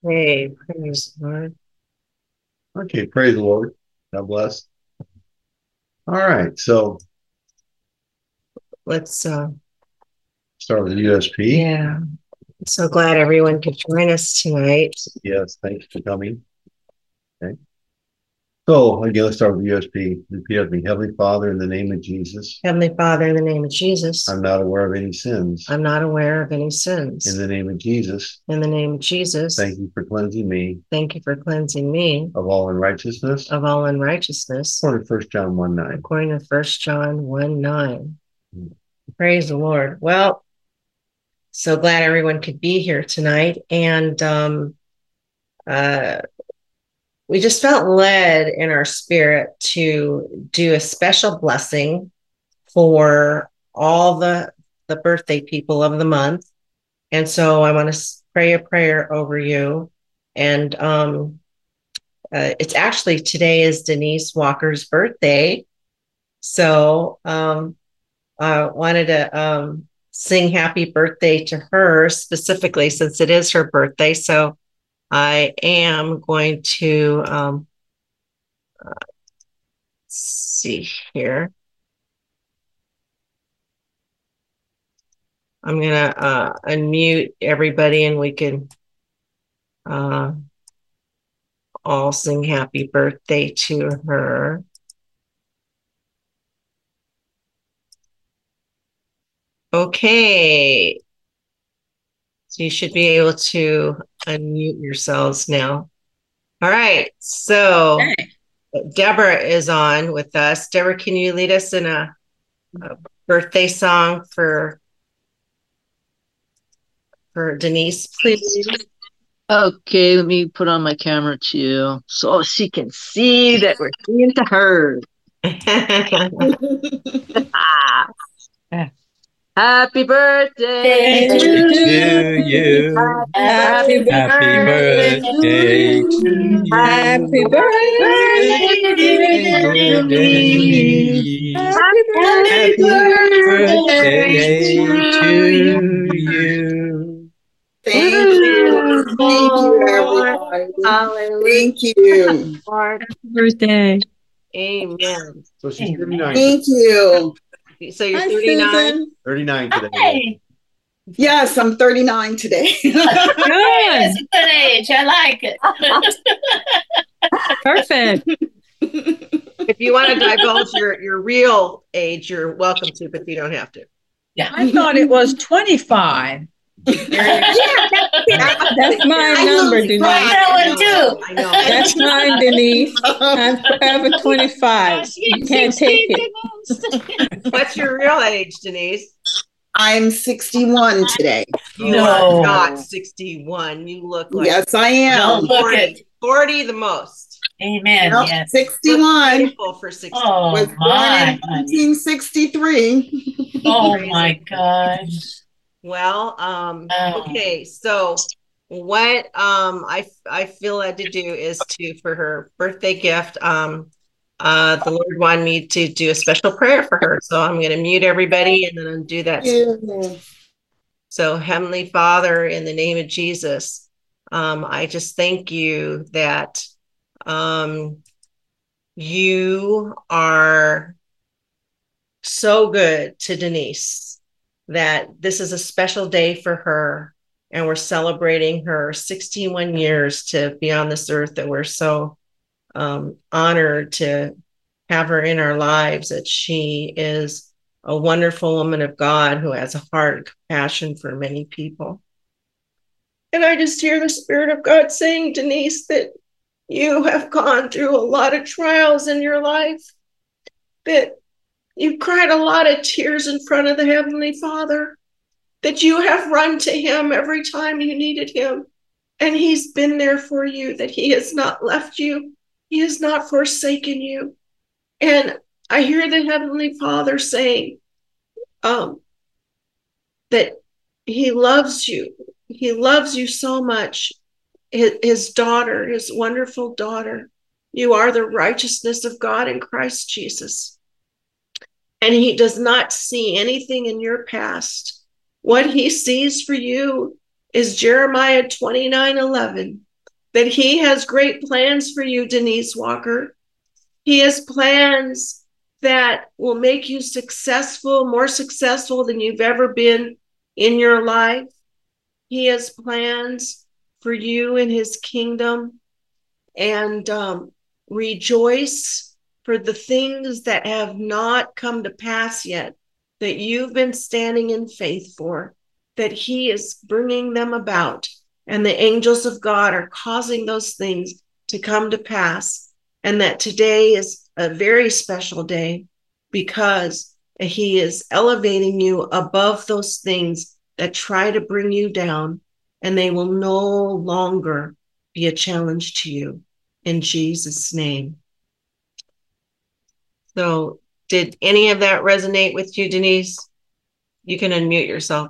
Hey, praise the Lord. Okay, praise the Lord. God bless. All right, so Let's start with the USP. yeah. So glad everyone could join us tonight. Yes, thanks for coming. Okay. So again, let's start with the USP. Repeat after me. Heavenly Father, in the name of Jesus, Heavenly Father, in the name of Jesus, I'm not aware of any sins. I'm not aware of any In sins. the name of Jesus, In the name of Jesus, thank you for cleansing me thank you for cleansing me of all unrighteousness. of all unrighteousness, According to 1 John 1 9. according to 1 John 1 9. Praise the Lord. Well, so glad everyone could be here tonight. And uh, we just felt led in our spirit to do a special blessing for all the birthday people of the month. And so I want to pray a prayer over you. And it's actually today is Denise Walker's birthday. So I wanted to sing happy birthday to her specifically since it is her birthday. So I am going to see here. I'm going to unmute everybody and we can uh, all sing happy birthday to her. Okay. So you should be able to unmute yourselves now. All right. So Deborah is on with us. Deborah, can you lead us in a birthday song for Denise, please? Okay, let me put on my camera too, so she can see that we're singing to her. Happy birthday to you. Happy birthday to you. Happy Birthday, dear Denise. Happy Happy birthday birthday to to you. Thank you. Thank you, everybody. Hallelujah. Thank you. Lord. birthday. Amen. So she's Amen. 39. Thank you. So you're Hi, 39? Susan. 39 today. Hey, Yes, I'm 39 today. good. That's a good age. I like it. Perfect. If you want to divulge your real age, you're welcome to, but you don't have to. Yeah. I thought it was 25. That's my number, Denise. That one too. I know. That's mine, Denise. I'm forever 25. You can't take it. What's your real age, Denise? I'm 61 today. You No. are not 61. You look like Yes, I am. No, look at 40 the most. Amen. Nope, Yes. 61. Beautiful for 60. Oh Was born my. in 1963. Oh my gosh. Well, okay, so what I feel led to do is to for her birthday gift, the Lord wanted me to do a special prayer for her. So I'm gonna mute everybody and then undo that. Yeah. So Heavenly Father, in the name of Jesus, I just thank you that you are so good to Denise, that this is a special day for her. And we're celebrating her 61 years to be on this earth, that we're so honored to have her in our lives, that she is a wonderful woman of God who has a heart and compassion for many people. And I just hear the Spirit of God saying, Denise, that you have gone through a lot of trials in your life, that you cried a lot of tears in front of the Heavenly Father, that you have run to Him every time you needed Him. And He's been there for you, that He has not left you. He has not forsaken you. And I hear the Heavenly Father saying that He loves you. He loves you so much. His daughter, His wonderful daughter. You are the righteousness of God in Christ Jesus. And He does not see anything in your past. What He sees for you is Jeremiah 29:11. that he has great plans for you, Denise Walker. He has plans that will make you successful, more successful than you've ever been in your life. He has plans for you in his kingdom. And rejoice for the things that have not come to pass yet, that you've been standing in faith for, that he is bringing them about. And the angels of God are causing those things to come to pass. And that today is a very special day because he is elevating you above those things that try to bring you down, and they will no longer be a challenge to you, in Jesus' name. So, did any of that resonate with you, Denise? You can unmute yourself.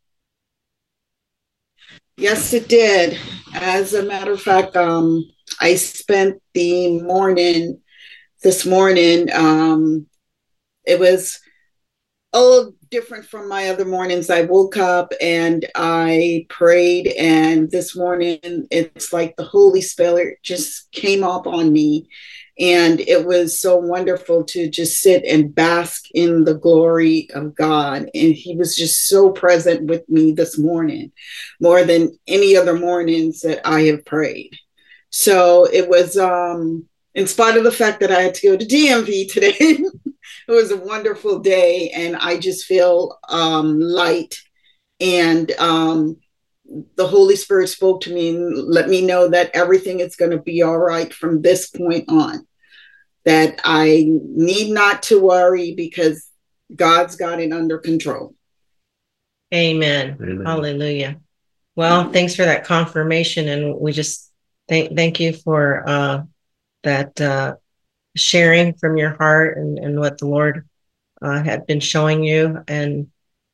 Yes, it did. As a matter of fact, I spent the morning this morning. It was a little different from my other mornings. I woke up and I prayed, and this morning it's like the Holy Spirit just came up on me, and it was so wonderful to just sit and bask in the glory of God. And he was just so present with me this morning, more than any other mornings that I have prayed. So it was, in spite of the fact that I had to go to DMV today, it was a wonderful day, and I just feel light. And the Holy Spirit spoke to me and let me know that everything is going to be all right from this point on, that I need not to worry because God's got it under control. Amen. Amen. Hallelujah. Well, thanks for that confirmation. And we just thank you for that sharing from your heart and what the Lord had been showing you. And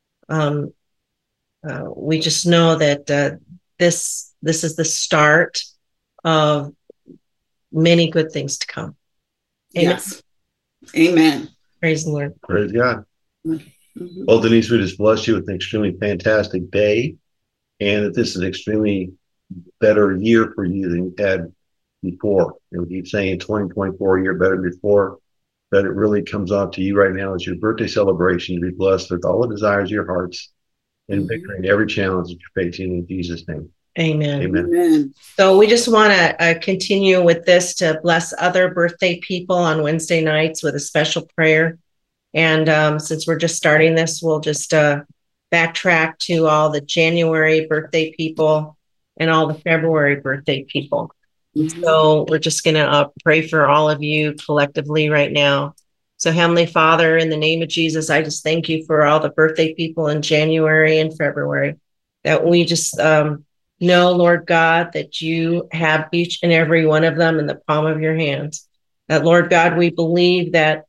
we just know that this is the start of many good things to come. Amen. Yes. Amen. Praise the Lord. Praise God. Mm-hmm. Well, Denise, we just bless you with an extremely fantastic day, and that this is an extremely better year for you than you had before. And we keep saying 2024 year better than before, but it really comes off to you right now as your birthday celebration. You be blessed with all the desires of your hearts and victory in every challenge that you're facing in Jesus' name. Amen. Amen. Amen. So we just want to continue with this to bless other birthday people on Wednesday nights with a special prayer. And since we're just starting this, we'll just backtrack to all the January birthday people and all the February birthday people. Mhm. So we're just going to pray for all of you collectively right now. So Heavenly Father, in the name of Jesus, I just thank you for all the birthday people in January and February, that we just know, Lord God, that you have each and every one of them in the palm of your hands. That, Lord God, we believe that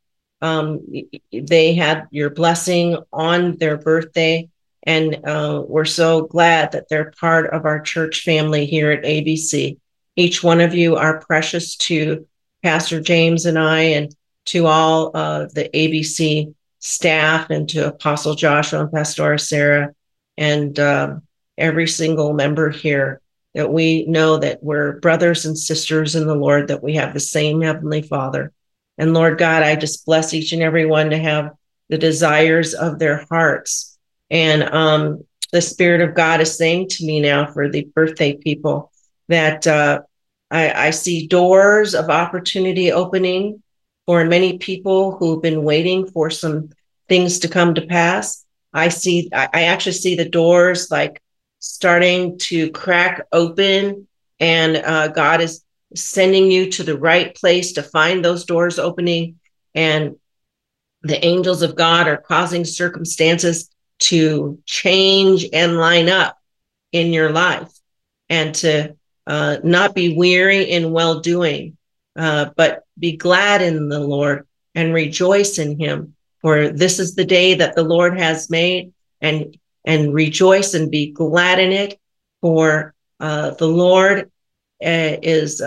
they had your blessing on their birthday. And we're so glad that they're part of our church family here at ABC. Each one of you are precious to Pastor James and I, and to all the ABC staff, and to Apostle Joshua and Pastor Sarah, and every single member here, that we know that we're brothers and sisters in the Lord, that we have the same Heavenly Father. And Lord God, I just bless each and every one to have the desires of their hearts. And the Spirit of God is saying to me now for the birthday people that I see doors of opportunity opening for many people who've been waiting for some things to come to pass. I actually see the doors like starting to crack open, and God is sending you to the right place to find those doors opening. And the angels of God are causing circumstances to change and line up in your life, and to not be weary in well-doing, but be glad in the Lord and rejoice in him. For this is the day that the Lord has made, and rejoice and be glad in it. For the Lord is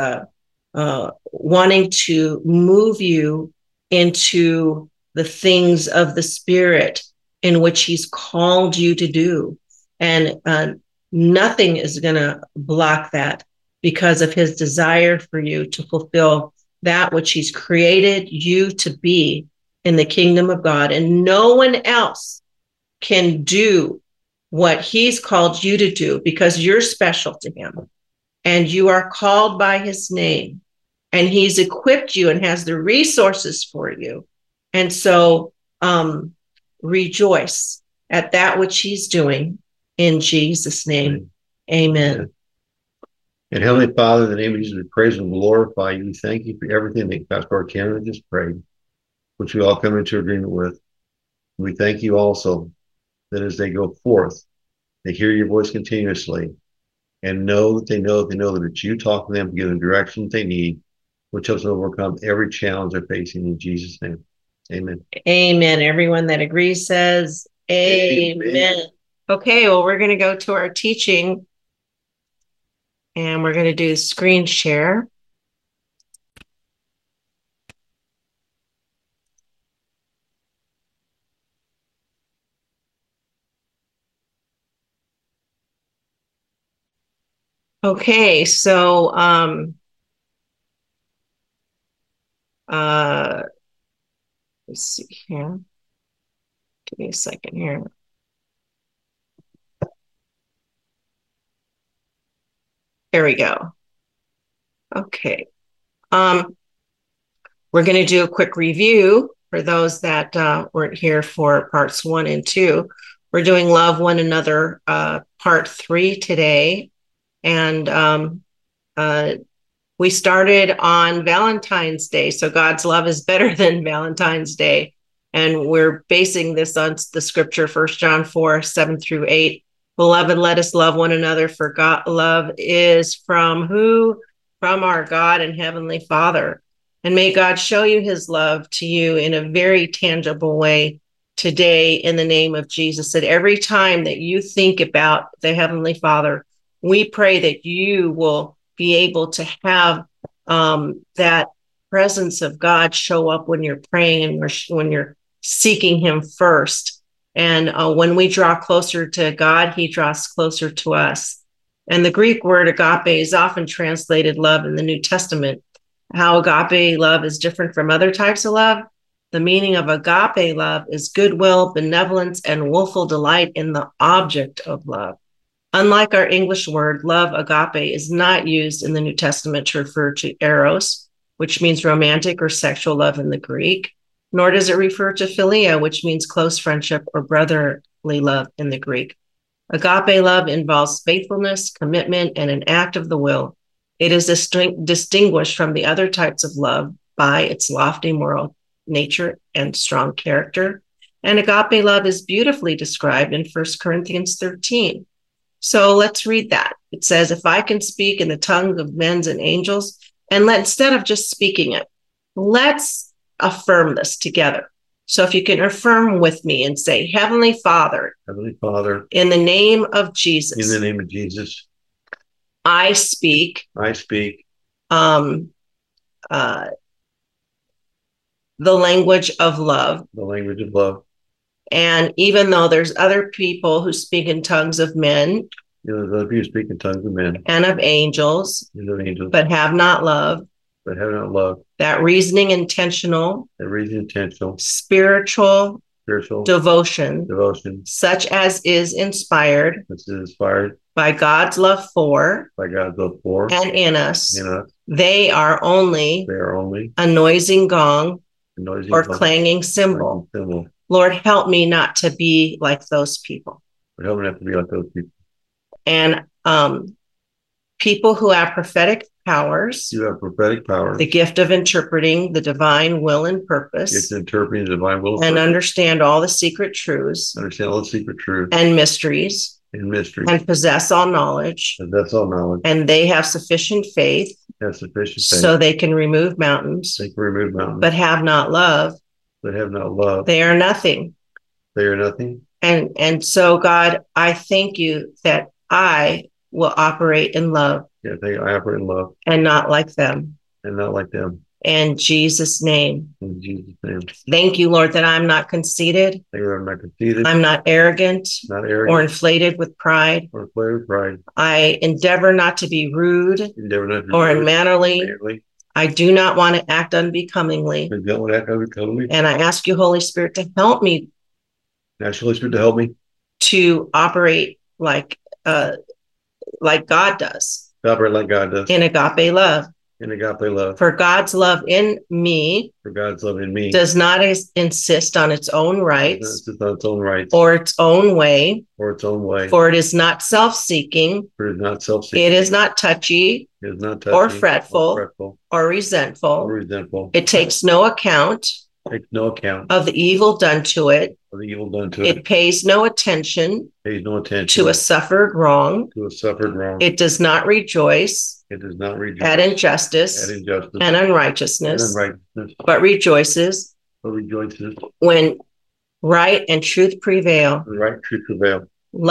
wanting to move you into the things of the Spirit in which he's called you to do. And nothing is going to block that. because of his desire for you to fulfill that which he's created you to be in the kingdom of God. And no one else can do what he's called you to do because you're special to him and you are called by his name and he's equipped you and has the resources for you. And so rejoice at that which he's doing in Jesus' name. Amen. And Heavenly Father, in the name of Jesus, we praise and glorify you. We thank you for everything that Pastor Cameron just prayed, which we all come into agreement with. We thank you also that as they go forth, they hear your voice continuously and know that they know that it's you talking to them to give them the direction they need, which helps them overcome every challenge they're facing in Jesus' name. Amen. Amen. Everyone that agrees says amen. Okay, well, we're going to go to our teaching and we're going to do screen share. Okay, so let's see here. Give me a second here. There we go. Okay. We're going to do a quick review for those that weren't here for parts 1 and 2. We're doing Love One Another part 3 today. And we started on Valentine's Day. So God's love is better than Valentine's Day. And we're basing this on the scripture, 1 John 4, 7 through 8. Beloved, let us love one another, for God, love is from who? From our God and Heavenly Father. And may God show you his love to you in a very tangible way today in the name of Jesus. That every time that you think about the Heavenly Father, we pray that you will be able to have that presence of God show up when you're praying and when you're seeking him first. And when we draw closer to God, he draws closer to us. And the Greek word agape is often translated love in the New Testament. How agape love is different from other types of love. The meaning of agape love is goodwill, benevolence, and willful delight in the object of love. Unlike our English word, love agape is not used in the New Testament to refer to eros, which means romantic or sexual love in the Greek, nor does it refer to philia, which means close friendship or brotherly love in the Greek. Agape love involves faithfulness, commitment, and an act of the will. It is distinguished from the other types of love by its lofty moral nature and strong character. And agape love is beautifully described in 1 Corinthians 13. So let's read that. It says, if I can speak in the tongue of men and angels, and instead of just speaking it, let's affirm this together. So if you can affirm with me and say, Heavenly Father, in the name of Jesus, I speak the language of love. And even though there's other people who speak in tongues of men, and of angels, but have not love, that reasoning intentional, spiritual devotion, such as is inspired by God's love for and in us, they are only a noising gong or clanging cymbal. Lord, help me not to be like those people. And people who have prophetic powers, the gift of interpreting the divine will and purpose, and understand all the secret truths, and mysteries, and possess all knowledge, and they have sufficient faith, so they can remove mountains, but have not love, they are nothing. And so, God, I thank you that I will operate in love. I operate in love. And not like them. In Jesus' name. In Jesus' name. Thank you, Lord, that I'm not conceited. Thank you, I'm not conceited, I'm not arrogant not or arrogant, inflated with pride. or flared with pride. I endeavor not to be rude Endeavor not to or be rude, unmannerly. mannerly. I do not want to act unbecomingly. I don't want to act unbecomingly. And I ask you, Holy Spirit, to help me Ask the Holy Spirit to help me to operate like God does to operate like God does in agape love. in agape love. For God's love in me For God's love in me does not insist on its own rights it's on its own rights or its own way, or its own way. for it is not self-seeking, For it is not self-seeking. it is not touchy It is not or touchy, fretful or or resentful. resentful. It takes no account Takes no account of the evil done to it. of the evil done to it. It pays no attention Pays no attention to a suffered wrong. to a suffered wrong. It does not rejoice It does not rejoice at injustice at injustice and and unrighteousness, unrighteousness, but rejoices but rejoices when right and truth prevail. when right truth prevail.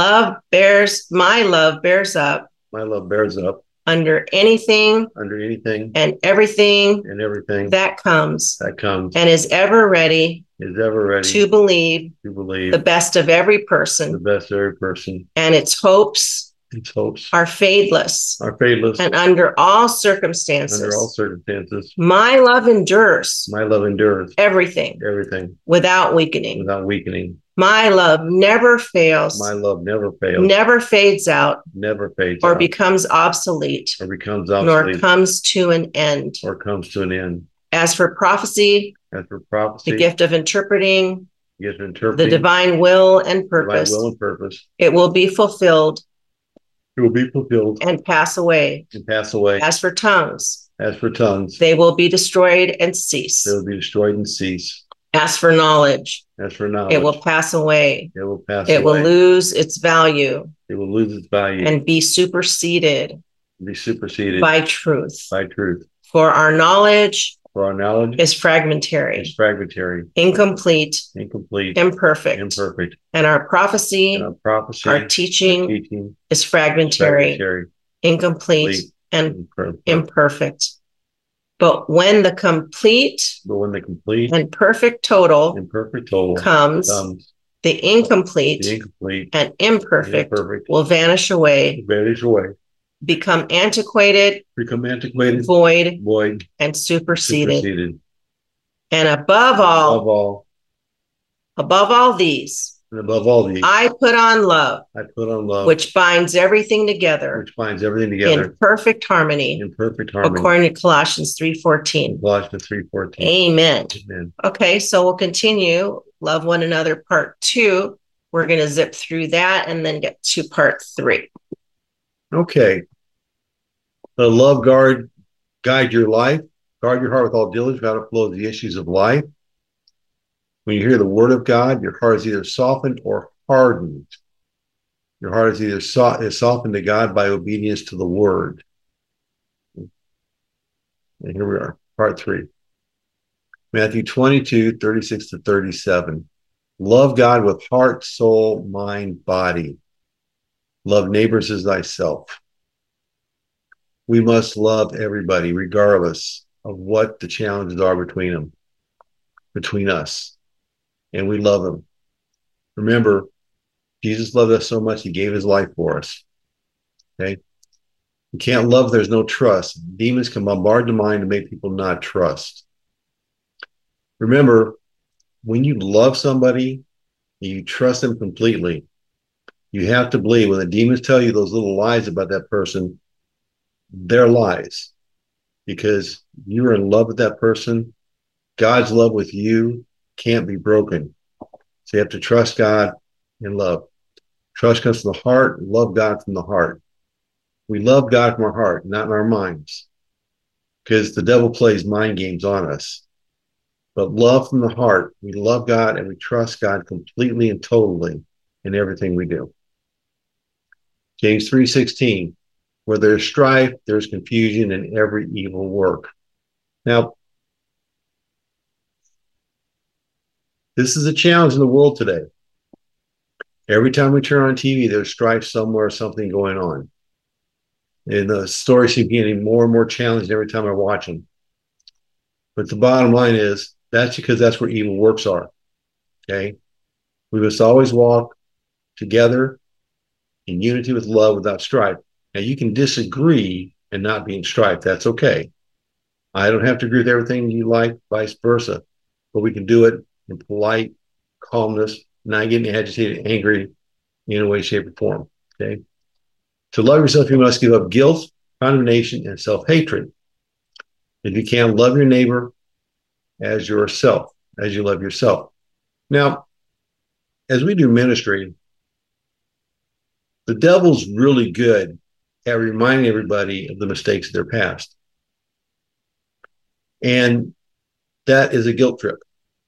My love bears up My love bears up under anything under anything and everything and everything that comes, that comes, and is ever ready is ever ready to believe to believe the best of every the person, best of every person. and its hopes Its hopes are fadeless. are fadeless And under all under all circumstances, circumstances. my love endures My love endures everything everything without weakening. without weakening. My love never fails, My love never fails, never fades out, never fades or out, becomes obsolete, or becomes nor obsolete, comes to an end. or comes to an end. As for prophecy, As for the prophecy, gift of interpreting, gift of the interpreting, divine will and divine purpose, will and purpose, it will be fulfilled it will be fulfilled and pass away. and pass away. As for tongues, As for tongues, they will be destroyed and cease. they will be destroyed and cease. As for knowledge, As for knowledge, it will pass away. it will pass It will away. lose its value It will lose its value and be superseded be superseded by truth. by truth. For our knowledge For our knowledge is fragmentary, is fragmentary, incomplete, incomplete, imperfect, imperfect, and our prophecy, and our prophecy, our teaching teaching, is fragmentary, fragmentary, incomplete, and imperfect. imperfect. But when the complete But when the complete and perfect total and perfect total comes, comes, the incomplete the incomplete and and imperfect imperfect will vanish away, vanish away, become antiquated, become antiquated, void, void, and superseded. superseded. And above all these, and above all these, I put on love, I put on love, which binds everything together which binds everything together in perfect harmony, in perfect harmony. according to Colossians 3:14. Colossians 3:14. Amen. Amen. Okay, so we'll continue Love One Another Part 2. We're going to zip through that and then get to Part 3. Okay. The love guide your life. Guard your heart with all diligence, how to flow the issues of life. When you hear the word of God, your heart is either softened or hardened. Your heart is either is softened to God by obedience to the word. And here we are, part 3. Matthew 22:36-37. Love God with heart, soul, mind, body. Love neighbors as thyself. We must love everybody, regardless of what the challenges are between us. And we love them. Remember, Jesus loved us so much, he gave his life for us. Okay? You can't love if there's no trust. Demons can bombard the mind to make people not trust. Remember, when you love somebody, you trust them completely. You have to believe when the demons tell you those little lies about that person, they're lies. Because you're in love with that person. God's love with you can't be broken. So you have to trust God and love. Trust comes from the heart, love God from the heart. We love God from our heart, not in our minds. Because the devil plays mind games on us. But love from the heart, we love God and we trust God completely and totally in everything we do. James 3:16, where there's strife, there's confusion and every evil work. Now, this is a challenge in the world today. Every time we turn on TV, there's strife somewhere, something going on. And the stories keep getting more and more challenged every time I watch them. But the bottom line is that's because that's where evil works are. Okay. We must always walk together in unity with love without strife. Now you can disagree and not be in strife. That's okay. I don't have to agree with everything you like, vice versa. But we can do it in polite calmness, not getting agitated, angry in a way, shape, or form. Okay. To love yourself, you must give up guilt, condemnation, and self-hatred. If you can, love your neighbor as yourself, as you love yourself. Now, as we do ministry, the devil's really good at reminding everybody of the mistakes of their past. And that is a guilt trip.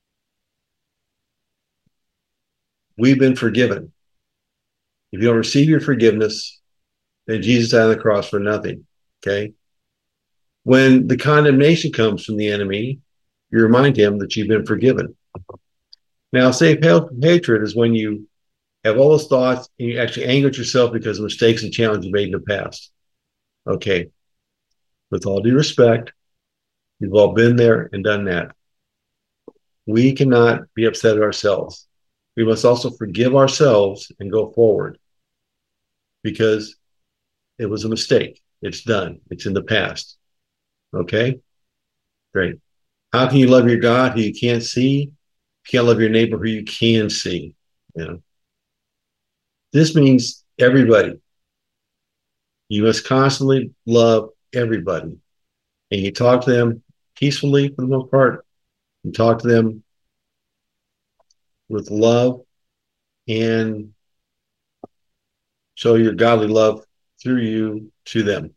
We've been forgiven. If you don't receive your forgiveness, then Jesus died on the cross for nothing. Okay. When the condemnation comes from the enemy, you remind him that you've been forgiven. Now, self-hatred is when you have all those thoughts and you actually anger at yourself because of mistakes and challenges you made in the past. Okay. With all due respect, we've all been there and done that. We cannot be upset at ourselves. We must also forgive ourselves and go forward because it was a mistake. It's done. It's in the past. Okay? Great. How can you love your God who you can't see? You can't love your neighbor who you can see. You know? This means everybody. You must constantly love everybody. And you talk to them peacefully for the most part. You talk to them with love and show your godly love through you to them.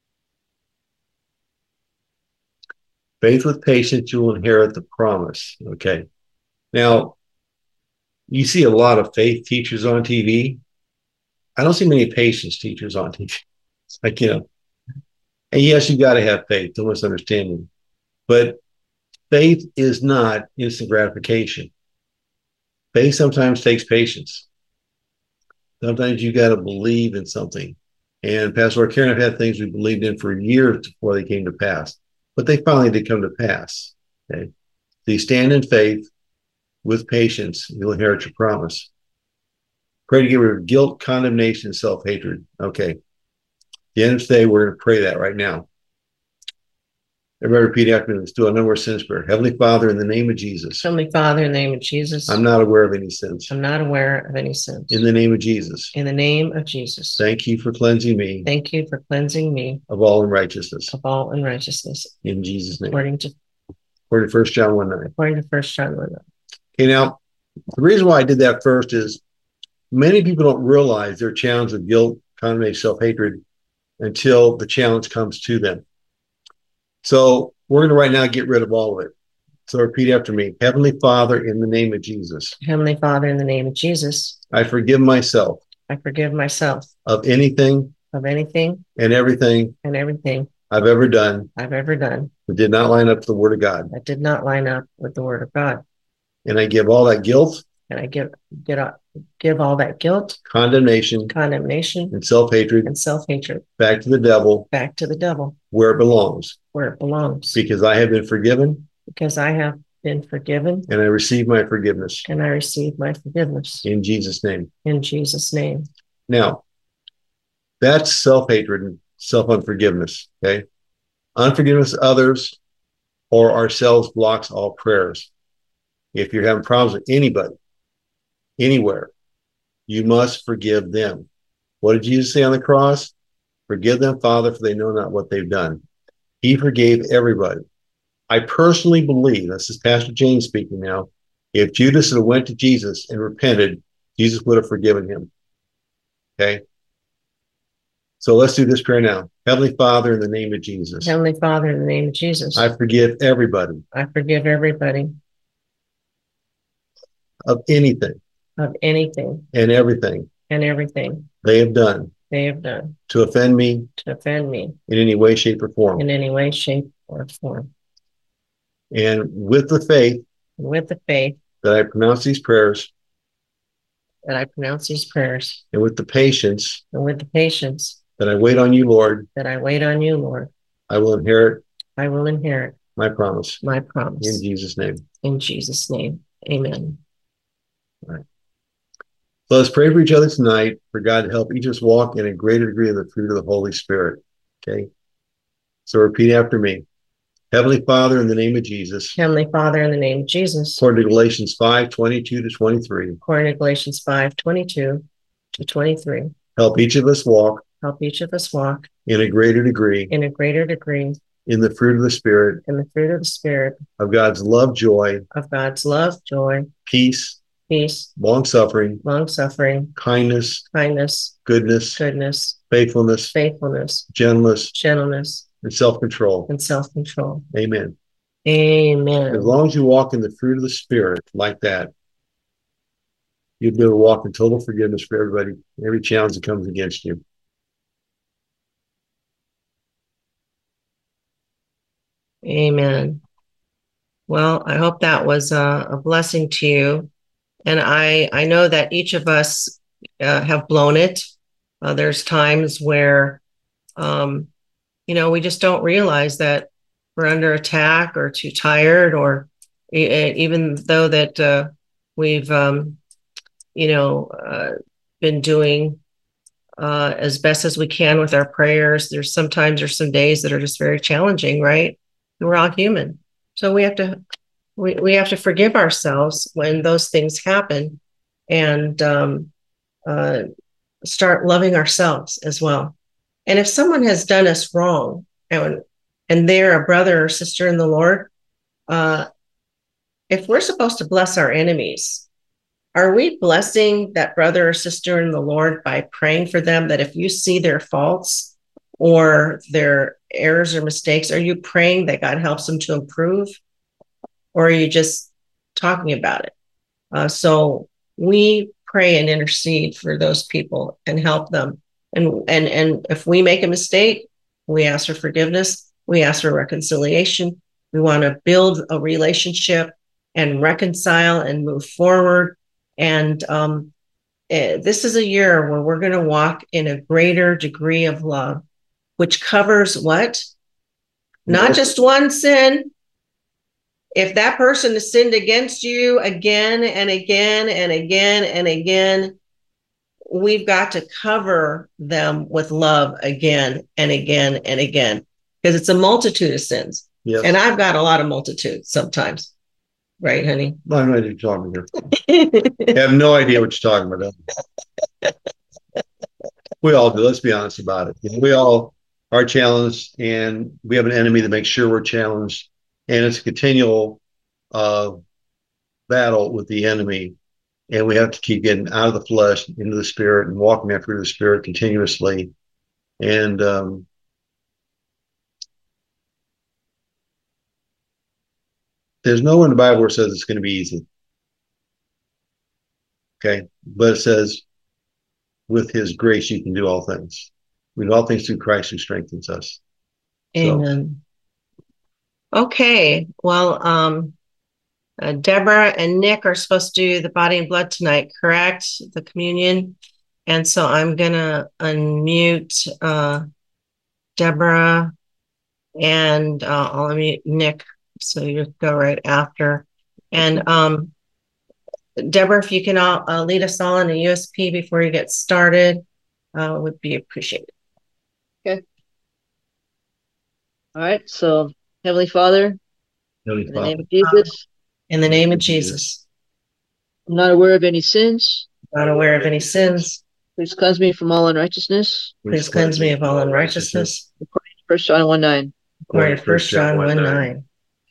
Faith with patience, you will inherit the promise. Okay. Now, you see a lot of faith teachers on TV. I don't see many patience teachers on TV. It's like, you know, and yes, you got to have faith, don't misunderstand me. But faith is not instant gratification. Faith sometimes takes patience. Sometimes you got to believe in something. And Pastor Karen and I have had things we believed in for years before they came to pass, but they finally did come to pass. Okay. So you stand in faith with patience, you'll inherit your promise. Pray to get rid of guilt, condemnation, and self-hatred. Okay. At the end of today, we're going to pray that right now. Everybody repeat after me. Let's do a number of sins prayer. Heavenly Father, in the name of Jesus. Heavenly Father, in the name of Jesus. I'm not aware of any sins. I'm not aware of any sins. In the name of Jesus. In the name of Jesus. Thank you for cleansing me. Thank you for cleansing me of all unrighteousness. Of all unrighteousness. In Jesus' name. According to 1 John 1:9. According to 1 John 1:9. Okay, now, the reason why I did that first is many people don't realize they're challenged with guilt, condemnation, self-hatred until the challenge comes to them. So we're going to right now get rid of all of it. So repeat after me. Heavenly Father, in the name of Jesus. Heavenly Father, in the name of Jesus. I forgive myself. I forgive myself. Of anything. Of anything. And everything. And everything. I've ever done. I've ever done. That did not line up to the Word of God. That did not line up with the Word of God. And I give all that guilt. And I give all that guilt, condemnation, and self-hatred, back to the devil, where it belongs, because I have been forgiven, and I receive my forgiveness, in Jesus' name. Now, that's self-hatred and self-unforgiveness. Okay, unforgiveness of others or ourselves blocks all prayers. If you're having problems with anybody, anywhere, you must forgive them. What did Jesus say on the cross? Forgive them, Father, for they know not what they've done. He forgave everybody. I personally believe, this is Pastor James speaking now, if Judas had went to Jesus and repented, Jesus would have forgiven him. Okay? So let's do this prayer now. Heavenly Father, in the name of Jesus. Heavenly Father, in the name of Jesus. I forgive everybody. I forgive everybody. Of anything. Of anything. And everything. And everything. They have done. They have done. To offend me. To offend me. In any way, shape, or form. In any way, shape, or form. And with the faith. With the faith. That I pronounce these prayers. That I pronounce these prayers. And with the patience. And with the patience. That I wait on you, Lord. That I wait on you, Lord. I will inherit. I will inherit. my promise. my In promise. Jesus' name. In Jesus' name, amen. So let's pray for each other tonight for God to help each of us walk in a greater degree of the fruit of the Holy Spirit. Okay. So repeat after me. Heavenly Father, in the name of Jesus, Heavenly Father, in the name of Jesus, according to Galatians 5:22-23, according to Galatians 5:22-23, help each of us walk help each of us walk in a greater degree in a greater degree in the fruit of the Spirit in the fruit of the Spirit of God's love, joy, of God's love, joy, peace, peace, long suffering, long-suffering, kindness, kindness, goodness, goodness, faithfulness, faithfulness, gentleness, gentleness, and self-control. and self-control. Amen. Amen. As long as you walk in the fruit of the Spirit like that, you'll be able to walk in total forgiveness for everybody, every challenge that comes against you. Amen. Well, I hope that was a blessing to you. And I know that each of us have blown it. There's times where, we just don't realize that we're under attack or too tired, or even though that we've, been doing as best as we can with our prayers. There's some days that are just very challenging, right? We're all human. So we have to forgive ourselves when those things happen, and start loving ourselves as well. And if someone has done us wrong, and they're a brother or sister in the Lord, if we're supposed to bless our enemies, are we blessing that brother or sister in the Lord by praying for them, that if you see their faults or their errors or mistakes, are you praying that God helps them to improve? Or are you just talking about it? So we pray and intercede for those people and help them. And if we make a mistake, we ask for forgiveness. We ask for reconciliation. We want to build a relationship and reconcile and move forward. And this is a year where we're going to walk in a greater degree of love, which covers what? Not just one sin. If that person has sinned against you again and again and again and again, we've got to cover them with love again and again and again, because it's a multitude of sins. Yes. And I've got a lot of multitudes sometimes. Right, honey? I have no idea what you're talking here. I have no idea what you're talking about. We all do. Let's be honest about it. We all are challenged, and we have an enemy that makes sure we're challenged. And it's a continual battle with the enemy. And we have to keep getting out of the flesh into the Spirit and walking after the Spirit continuously. And there's nowhere in the Bible where it says it's going to be easy. Okay. But it says, with his grace, you can do all things. We do all things through Christ who strengthens us. Amen. So. Okay. Well, Deborah and Nick are supposed to do the body and blood tonight, correct? The communion. And so I'm going to unmute Deborah, and I'll unmute Nick. So you go right after. And Deborah, if you can lead us all in a USP before you get started, would be appreciated. Okay. All right. So, Heavenly Father, Heavenly in the Father, name of Jesus, in the name of Jesus, I'm not aware of any sins. Not aware of any sins. Please cleanse me from all unrighteousness. Please cleanse me of all unrighteousness. According to 1 John 1:9. According to 1 John 1:9.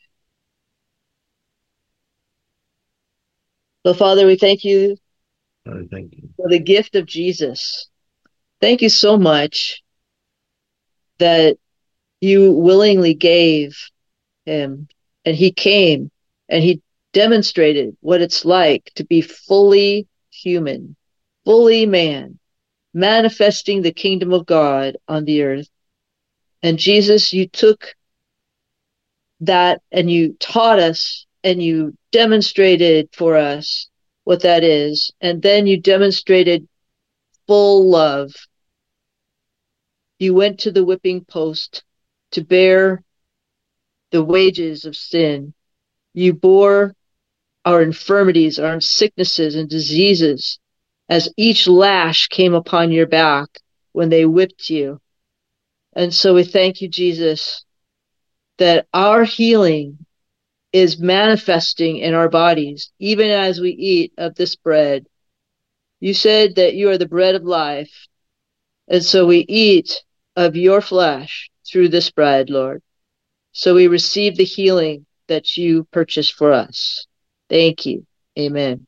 So, Father, we thank you thank you for the gift of Jesus. Thank you so much that you willingly gave him, and he came and he demonstrated what it's like to be fully human, fully man, manifesting the kingdom of God on the earth. And Jesus, you took that and you taught us and you demonstrated for us what that is. And then you demonstrated full love. You went to the whipping post to bear the wages of sin. You bore our infirmities, our sicknesses and diseases, as each lash came upon your back when they whipped you. And so we thank you, Jesus, that our healing is manifesting in our bodies, even as we eat of this bread. You said that you are the bread of life. And so we eat of your flesh through this bread, Lord. So we receive the healing that you purchased for us. Thank you. Amen.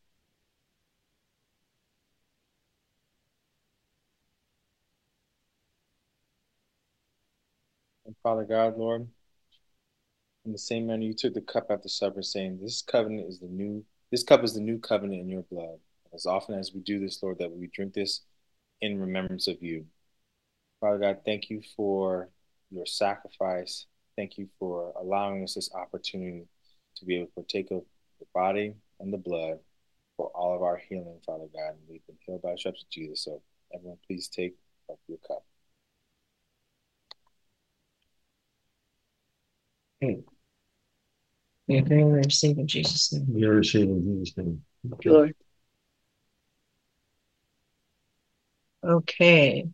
And Father God, Lord, in the same manner you took the cup after supper, saying, this cup is the new covenant in your blood. As often as we do this, Lord, that we drink this in remembrance of you. Father God, thank you for your sacrifice. Thank you for allowing us this opportunity to be able to partake of the body and the blood for all of our healing, Father God. And we've been healed by the stripes of Jesus. So everyone, please take up your cup. We agree and receive in Jesus' name. We receive in Jesus' name. Lord. Okay.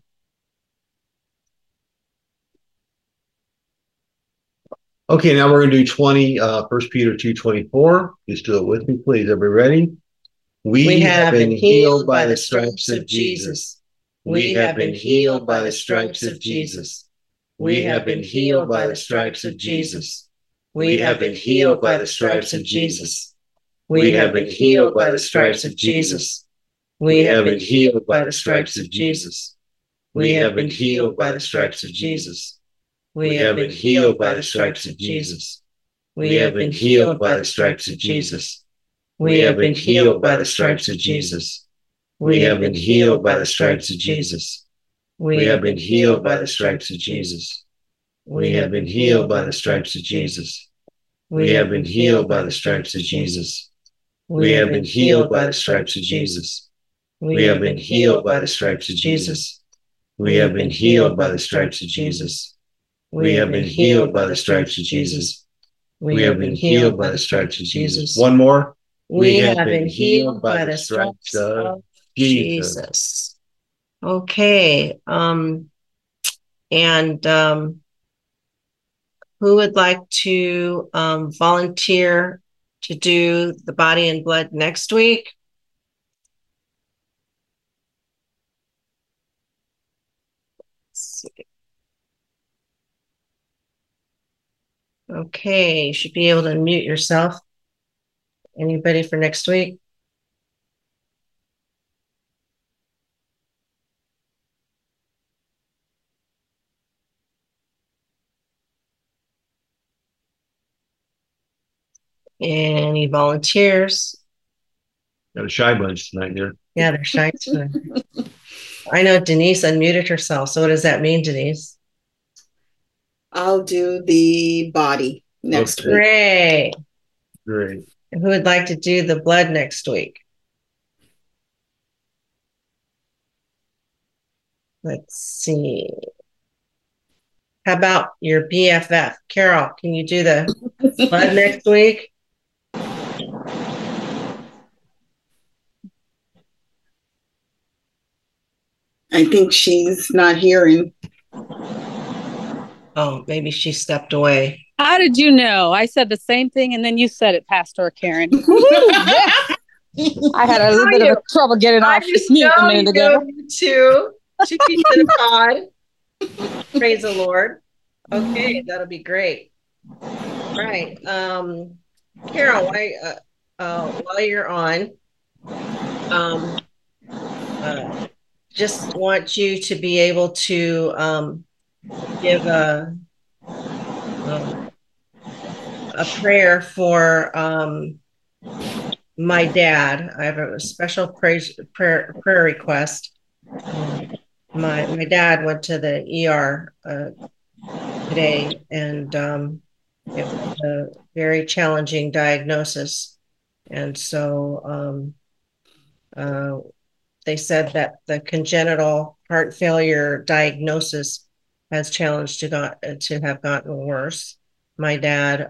Okay, now we're going to do 1 Peter 2:24. Just do it with me, please. Everybody ready? We have been healed by the stripes of Jesus. We have been healed by the stripes of Jesus. We have been healed by the stripes of Jesus. We have been healed by the stripes of Jesus. We have been healed by the stripes of Jesus. We have been healed by the stripes of Jesus. We have been healed by the stripes of Jesus. We have been healed by the stripes of Jesus. We have been healed by the stripes of Jesus. We have been healed by the stripes of Jesus. We have been healed by the stripes of Jesus. We have been healed by the stripes of Jesus. We have been healed by the stripes of Jesus. We have been healed by the stripes of Jesus. We have been healed by the stripes of Jesus. We have been healed by the stripes of Jesus. We have been healed by the stripes of Jesus. We have been healed by the stripes of Jesus. We have been healed by the stripes of Jesus. One more. We have been healed by the stripes of Jesus. Okay. Who would like to volunteer to do the body and blood next week? Let's see. Okay, you should be able to unmute yourself. Anybody for next week? Any volunteers? Got a shy bunch tonight here. Yeah, they're shy too. I know Denise unmuted herself. So what does that mean, Denise? I'll do the body next Okay. week. Great. Great. And who would like to do the blood next week? Let's see. How about your BFF? Carol, can you do the blood next week? I think she's not hearing. Oh, maybe she stepped away. How did you know? I said the same thing and then you said it, Pastor Karen. Yes. I had a little bit of trouble getting off the mute a minute ago. To be to the pod. Praise the Lord. Okay, that'll be great. Right. Carol, while you're on, just want you to be able to give a prayer for my dad. I have a special prayer request. My dad went to the ER today, and it was a very challenging diagnosis. And so they said that the congenital heart failure diagnosis has challenged to have gotten worse. my dad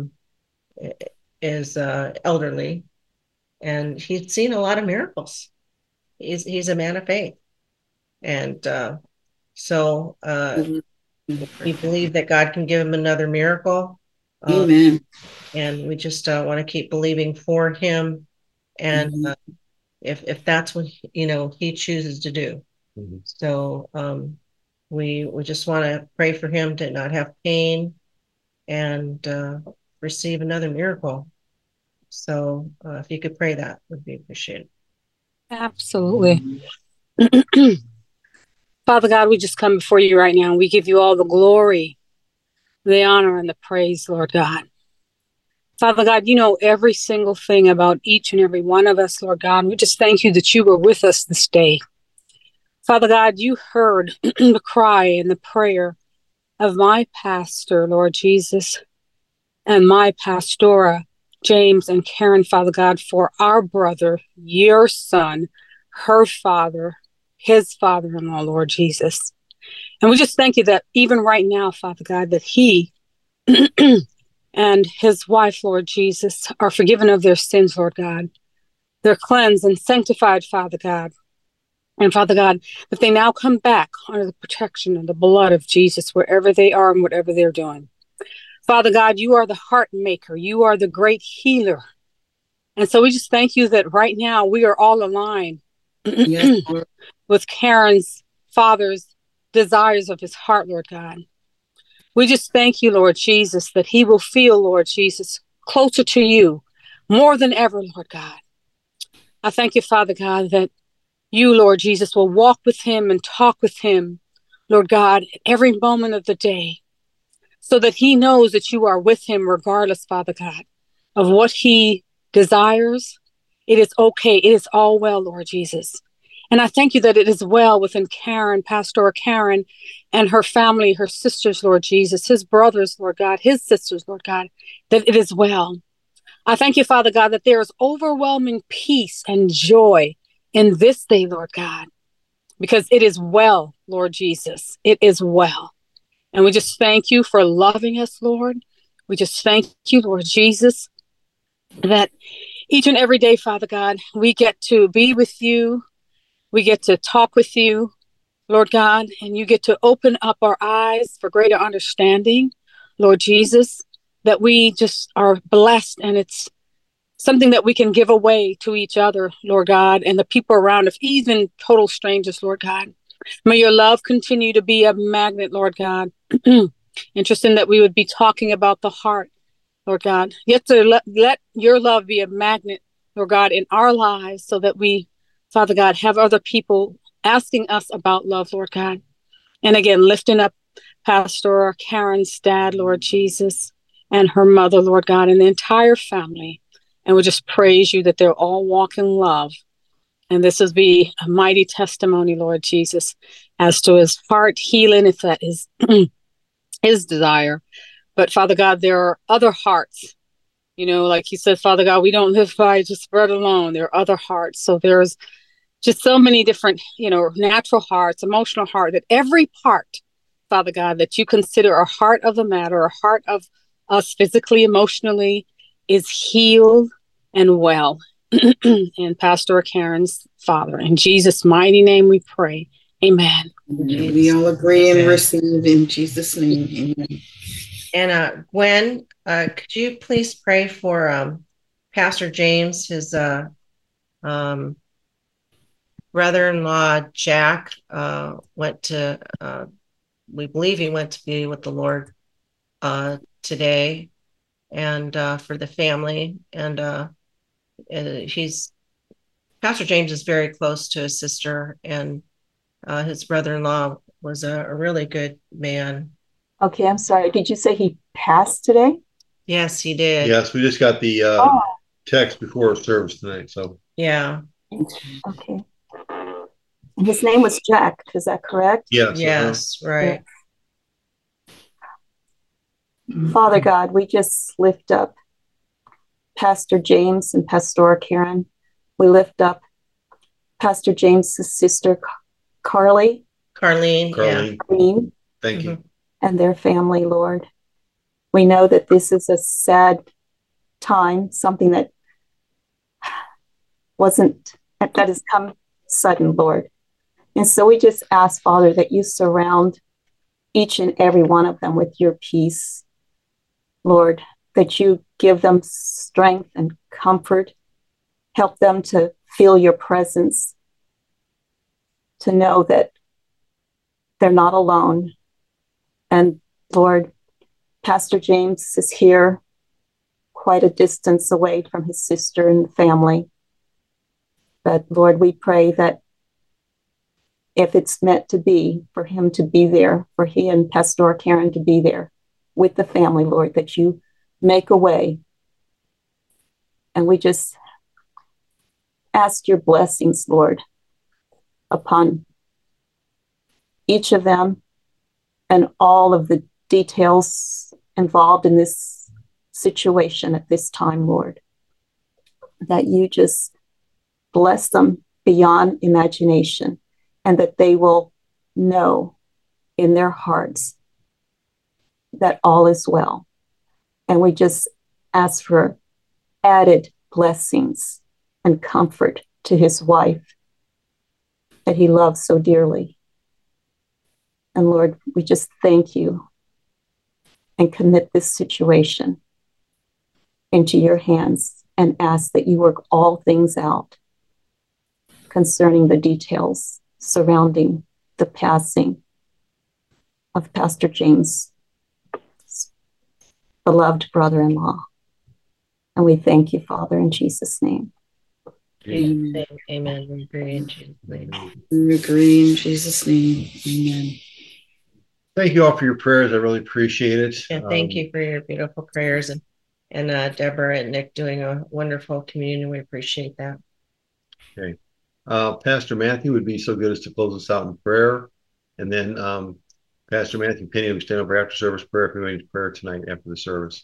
is elderly, and he's seen a lot of miracles. He's a man of faith, and so we believe that God can give him another miracle. Amen. And we just want to keep believing for him, and if that's what he chooses to do. So we just want to pray for him to not have pain and receive another miracle. So if you could pray, that would be appreciated. Absolutely. Father God, we just come before you right now. We give you all the glory, the honor, and the praise, Lord God. Father God, you know every single thing about each and every one of us, Lord God. We just thank you that you were with us this day. Father God, you heard the cry and the prayer of my pastor, Lord Jesus, and my pastora, James and Karen, Father God, for our brother, your son, her father, his father-in-law, Lord Jesus. And we just thank you that even right now, Father God, that he and his wife, Lord Jesus, are forgiven of their sins, Lord God. They're cleansed and sanctified, Father God. And Father God, that they now come back under the protection of the blood of Jesus wherever they are and whatever they're doing. Father God, you are the heart maker. You are the great healer. And so we just thank you that right now we are all aligned with Karen's father's desires of his heart, Lord God. We just thank you, Lord Jesus, that he will feel, Lord Jesus, closer to you more than ever, Lord God. I thank you, Father God, that you, Lord Jesus, will walk with him and talk with him, Lord God, at every moment of the day, so that he knows that you are with him regardless, Father God, of what he desires. It is okay. It is all well, Lord Jesus. And I thank you that it is well within Karen, Pastor Karen, and her family, her sisters, Lord Jesus, his brothers, Lord God, his sisters, Lord God, that it is well. I thank you, Father God, that there is overwhelming peace and joy in this day, Lord God, because it is well, Lord Jesus. It is well. And we just thank you for loving us, Lord. We just thank you, Lord Jesus, that each and every day, Father God, we get to be with you. We get to talk with you, Lord God, and you get to open up our eyes for greater understanding, Lord Jesus, that we just are blessed, and it's something that we can give away to each other, Lord God, and the people around us, even total strangers, Lord God. May your love continue to be a magnet, Lord God. Interesting that we would be talking about the heart, Lord God. Yet to let your love be a magnet, Lord God, in our lives, so that we, Father God, have other people asking us about love, Lord God. And again, lifting up Pastor Karen's dad, Lord Jesus, and her mother, Lord God, and the entire family. And we just praise you that they're all walking love. And this will be a mighty testimony, Lord Jesus, as to his heart healing, if that is his desire. But Father God, there are other hearts, like you said, Father God, we don't live by just bread alone. There are other hearts. So there's just so many different, natural hearts, emotional heart, that every part, Father God, that you consider a heart of the matter, a heart of us physically, emotionally, is healed and well. And Pastor Karen's father, in Jesus' mighty name we pray. Amen. We all agree and receive in Jesus' name. Amen. And Gwen, could you please pray for Pastor James, his brother-in-law Jack went to, we believe he went to be with the Lord today, and for the family. And Pastor James is very close to his sister, and his brother-in-law was a really good man. Okay, I'm sorry. Did you say he passed today? Yes, he did. Yes, we just got the text before service tonight. So yeah. Okay. And his name was Jack. Is that correct? Yes. Yes. Right. Yeah. Father God, we just lift up Pastor James and Pastor Karen. We lift up Pastor James's sister Carlene. Yeah. Thank you. And their family, Lord. We know that this is a sad time, something that has come sudden, Lord. And so we just ask, Father, that you surround each and every one of them with your peace, Lord, that you give them strength and comfort, help them to feel your presence, to know that they're not alone. And Lord, Pastor James is here quite a distance away from his sister and family. But Lord, we pray that if it's meant to be, for him to be there, for he and Pastor Karen to be there with the family, Lord, that you make a way. And we just ask your blessings, Lord, upon each of them and all of the details involved in this situation at this time, Lord, that you just bless them beyond imagination, and that they will know in their hearts that all is well. And we just ask for added blessings and comfort to his wife that he loves so dearly. And Lord, we just thank you and commit this situation into your hands and ask that you work all things out concerning the details surrounding the passing of Pastor James' beloved brother-in-law. And we thank you, Father, in Jesus' name. Amen. Amen. We agree in Jesus' name. We agree in Jesus' name. Amen. Thank you all for your prayers. I really appreciate it. Yeah, thank you for your beautiful prayers, and Deborah and Nick doing a wonderful communion. We appreciate that. Okay. Pastor Matthew would be so good as to close us out in prayer. And then Pastor Matthew Penny will stand over after service prayer if we need prayer tonight after the service.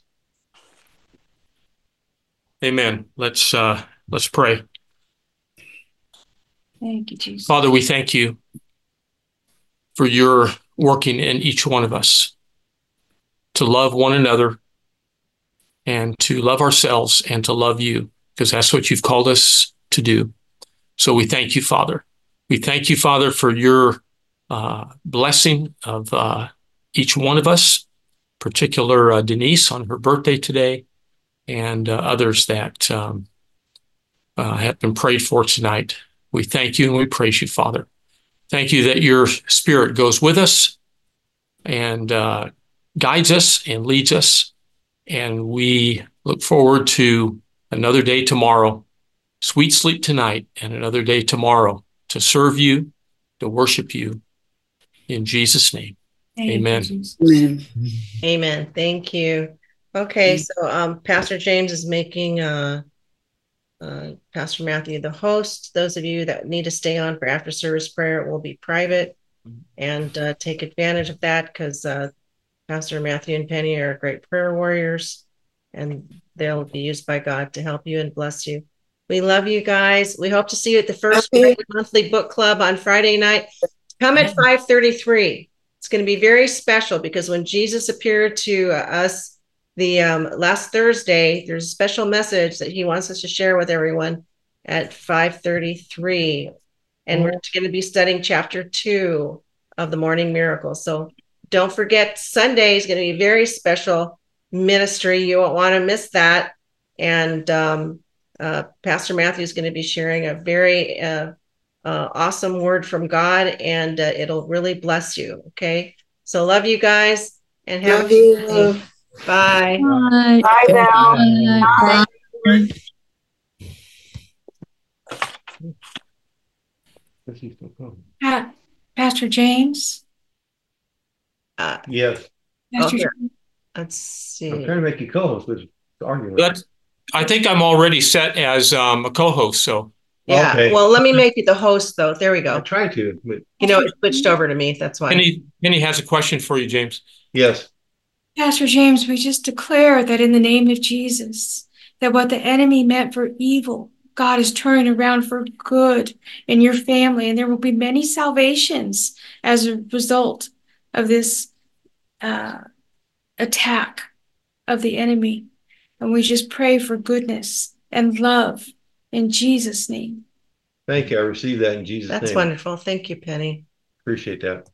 Amen. Let's pray. Thank you, Jesus. Father, we thank you for your working in each one of us to love one another and to love ourselves and to love you, because that's what you've called us to do. So we thank you, Father. We thank you, Father, for your blessing of each one of us, particular Denise on her birthday today, and others that have been prayed for tonight. We thank you and we praise you, Father. Thank you that your Spirit goes with us and guides us and leads us. And we look forward to another day tomorrow, sweet sleep tonight, and another day tomorrow to serve you, to worship you. In Jesus' name, amen. Amen. Amen. Thank you. Okay, so Pastor James is making Pastor Matthew the host. Those of you that need to stay on for after service prayer, it will be private, and take advantage of that, because Pastor Matthew and Penny are great prayer warriors, and they'll be used by God to help you and bless you. We love you guys. We hope to see you at the first monthly book club on Friday night. Come at 5:33. It's going to be very special, because when Jesus appeared to us the last Thursday, there's a special message that he wants us to share with everyone at 5:33. And we're going to be studying chapter 2 of the Morning Miracle. So don't forget, Sunday is going to be a very special ministry. You won't want to miss that. And Pastor Matthew is going to be sharing a very awesome word from God, and it'll really bless you. Okay. So love you guys, and have Love you. Bye. Bye. Bye now. Pastor James. Yes. Okay. Pastor James. Let's see. I'm trying to make you co-host, but arguing. I think I'm already set as a co-host, so. Yeah. Okay. Well, let me make you the host, though. There we I go. tried to, but You know, it switched over to me. That's why. Penny has a question for you, James. yes. Pastor James, we just declare that in the name of Jesus, that what the enemy meant for evil, God is turning around for good in your family, and there will be many salvations as a result of this attack of the enemy. And we just pray for goodness and love in Jesus' name. Thank you. I receive that in Jesus' name. That's wonderful. Thank you, Penny. Appreciate that.